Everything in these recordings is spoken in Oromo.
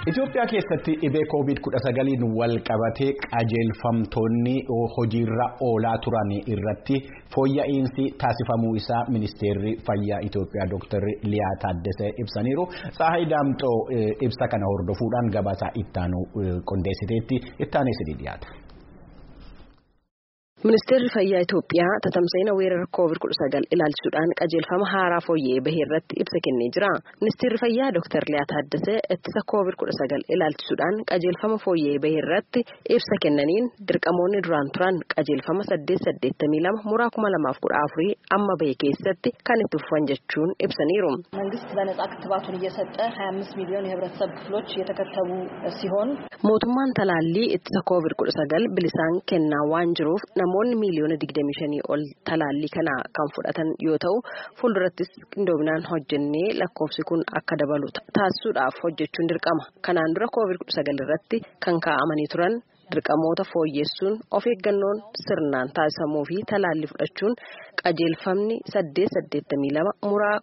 Itoophiyaa keessatti dhibee COVID-19 wal qabatee qajeelfamtoonni hojiirra oolaa turan irratti fooyya'insi taasifamuu isaa ministeerri fayyaa Itoophiyaa Dr. Liyaa Taaddasee ibsaniiru. Tsahaay Daamxoo ibsa kana hordofuudhaan gabaasa ittaanu qondeessiteetti ittaanee sidii dhiyaata. Ministeerri fayyaa Itoophiyaa tatamsa'ina weerara COVID-19 ilaalchisuudhaan qajeelfama haaraa fooyya'ee bahee irratti ibsa kennee jira. Ministeerri fayyaa Dr. Liyaa Taaddasee ittisa COVID-19 ilaalchisuudhaan qajeelfama fooyya'ee bahee irratti ibsa kennaniin dirqamoonni duraan turan qajeelfama 882 muraa 2014 amma bahee keessatti kan itti fufan jechuun ibsaniiru. መንግስት በነጻ ክትባቱን እየሰጠ 25 ሚሊዮን የህብረተሰብ ክፍሎች የተከተቡ ሲሆን mootummaan talaallii ittisa COVID-19 bilisaan kennaa waan jiruuf namoonni miliyoona 25 ol talaallii kana kan fudhatan yoo ta'u fuuldurattis qindoominaan hojjennee lakkoofsi kun akka dabalu taasisuudhaaf hojjechuun dirqama. Kanaan dura COVID-19 irratti kan kaa'amanii turan dirqamoota fooyyessuun of eeggannoon sirnaan taasifamuu fi talaallii fudhachuun qajeelfamni 882 muraa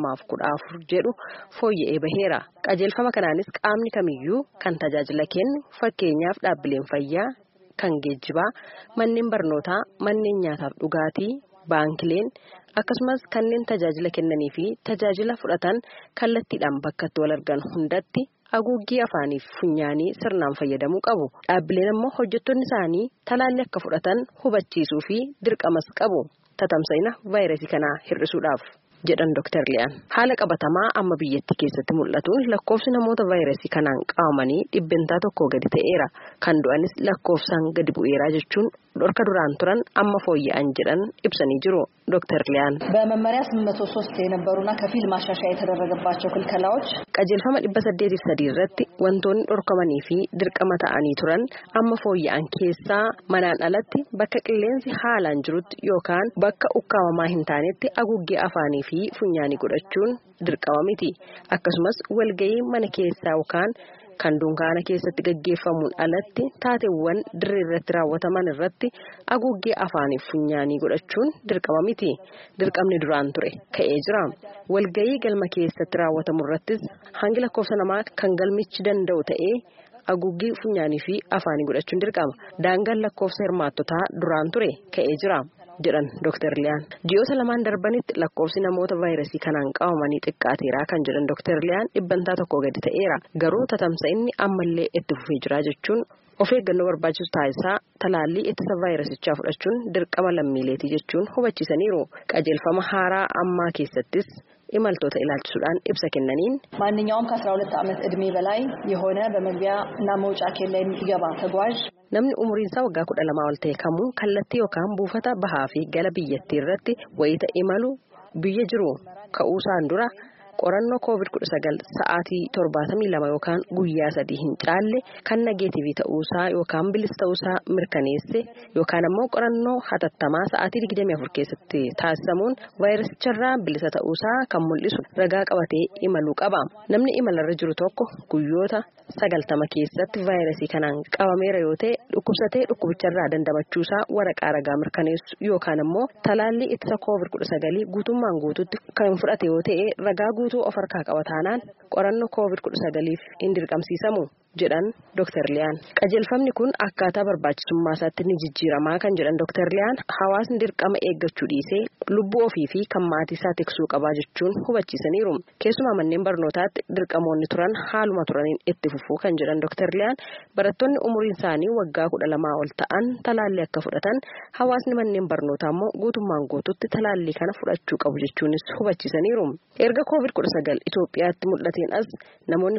2014 jedhu fooyya'ee baheera. Qajeelfama kanaanis qaamni kamiyyuu kan tajaajila kennu fakkeenyaaf dhaabbileen fayyaa, kan geejjibaa, manneen barnootaa, manneen nyaataaf dhugaatii, baankileen akkasumas kanneen tajaajila kennanii fi tajaajila fudhatan kallattiidhaan bakka itti wal argan hundatti haguuggii afaanii fi funyaanii sirnaan fayyadamuu qabu. Dhaabbileen immoo hojjettoonni isaanii talaallii akka fudhatan hubachiisuu fi dirqamas qabu tatamsa'ina vaayirasii kanaa hir'isuudhaaf jedhan Dr. Liyaan. Haala qabatamaa amma biyyattii keessatti mul'atuun lakkoofsi namoota vaayirasii kanaan qabamanii dhibbentaa tokko gadi ta'eera. Kan du'anis lakkoofsaan gadi bu'eera jechuun dhorka duraan turan amma fooyya'an jedhan ibsanii jiru. Dr. Liyaan በመመሪያ 803 የነበሩና ከፊል ማሻሻያ የተደረገባቸው ክልከላዎች qajeelfama 803 irratti wantoonni dhorkamanii fi dirqama ta'anii turan amma fooyya'an keessaa manaan alatti bakka qilleensi haalaan jirutti yookaan bakka ukkaamamaa hin taanetti haguuggii afaanii fi funyaanii godhachuun dirqama miti. Akkasumas walgahii mana keessaa yookaan kan dunkaana keessatti gaggeeffamuun alatti taateewwan dirree irratti raawwataman irratti haguuggii afaanii fi funyaanii godhachuun dirqama miti. Dirqamni duraan ture ka'ee jira. Walgahii galma keessatti raawwatamu irrattis hangi lakkoofsa namaa kan galmichi danda'u ta'ee haguuggii funyaanii fi afaanii godhachuun dirqama. Daangaan lakkoofsa hirmaattotaa duraan ture ka'ee jira jedhan Dr. Liyaan. Ji'oota lamaan darbanitti lakkoofsi namoota vaayirasii kanaan qabamanii xiqqaateera kan jedhan Dr. Liyaan dhibbantaa tokko gadi ta'eera. Garuu tatamsa'inni ammallee itti fufee jira jechuun of eeggannoo barbaachisu taasisaa talaallii ittisa vaayirasichaa fudhachuun dirqama lammiileetii jechuun hubachiisaniiru. Qajeelfama haaraa ammaa keessattis imaltoota ilaalchisuudhaan ibsa kennaniin ማንኛውም ከ12 ዓመት ዕድሜ በላይ የሆነ በመግቢያ እና መውጫ ኬላ የሚገባ ተጓዥ namni umriin isaa waggaa 12 ol ta'e kamuu kallattii yookaan buufata bahaa fi gala biyyattii irratti wayita imalu biyya jiru ka'uusaan dura qorannoo COVID-19 sa'aatii 72 yookaan guyyaa 3 hin caalle kan negeetiivii ta'uusaa yookaan bilisa ta'uusaa mirkaneesse yookaan ammoo qorannoo hatattamaa sa'aatii 24 keessatti taasisamuun vaayirasicharraa bilisa ta'uusaa kan mul'isu ragaa qabatee imaluu qaba. Namni imalarra jiru tokko guyyoota 90 keessatti vaayirasii kanaan qabameera yoo ta'e dhukkubsatee dhukkubicharraa dandamachuusaa waraqaa ragaa mirkaneessu yookaan ammoo talaallii ittisa COVID-19 guutummaan guututti kan fudhate yoo ta'e ragaa guutuu of harkaa qaba taanaan qorannoo COVID-19f hin dirqamsiisamu jedhan Dr. Liyaan. Qajeelfamni kun akkaataa barbaachisummaa isaatti ni jijjiiramaa kan jedhan Dr. Liyaan hawaasni dirqama eeggachuu dhiisee lubbuu ofii fi kan maatii isaa tiksuu qabaa jechuun hubachiisaniiru. Keessumaa manneen barnootaatti dirqamoonni turan haaluma turaniin itti fufuu kan jedhan Dr. Liyaan barattoonni umuriin isaanii waggaa 12 ol ta'an talaallii akka fudhatan hawaasni manneen barnootaa immoo guutummaan guututti talaallii kana fudhachuu qabu jechuunis hubachiisaniiru. Erga COVID-19 Itoophiyaatti mul'ateen as namoonni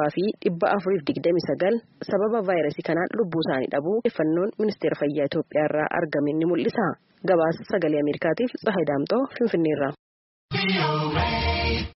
7,429 sababa vaayirasii kanaan lubbuu isaanii dhabuu odeeffannoon ministeera fayyaa Itoophiyaa irraa argame ni mul'isa. Gabaasa sagalee Ameerikaatiif Tsahaay Daamxoo Finfinneerraa.